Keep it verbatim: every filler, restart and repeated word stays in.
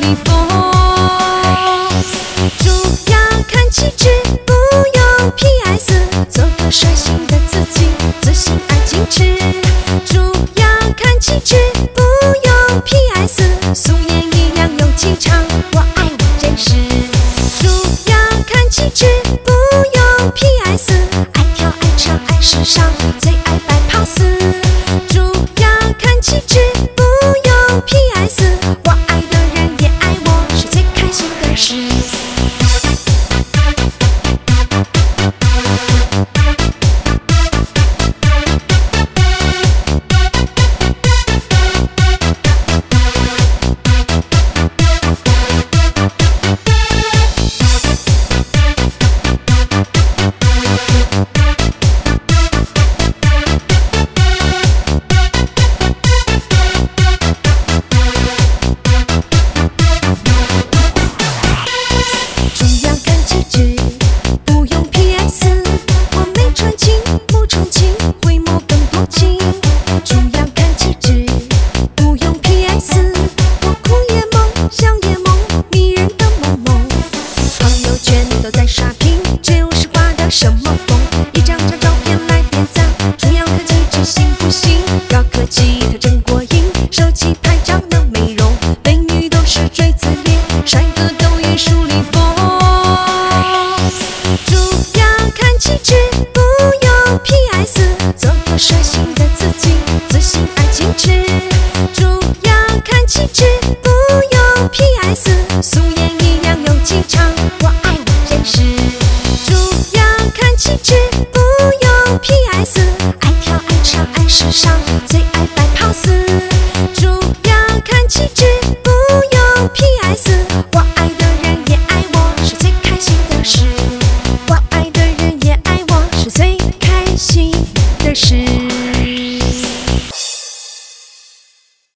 礼风。主要看气质，不用 P S， 做个率性的自己，自信而矜持。主要看气质，不用 P S， 素颜一样有气场，我爱我真实。主要看气质，不用 P S， 爱跳爱唱爱时尚，最爱摆 pose。主要看气质，不用 P S， 我爱的人也爱我，是最开心的事。率性的自己，自信而矜持。主要看气质，不用 P S， 素颜一样有气场，我爱我真实。主要看气质，不用 P S， 爱跳爱唱爱时尚，最爱摆 pose。主要看气质，不用 P S， 我爱。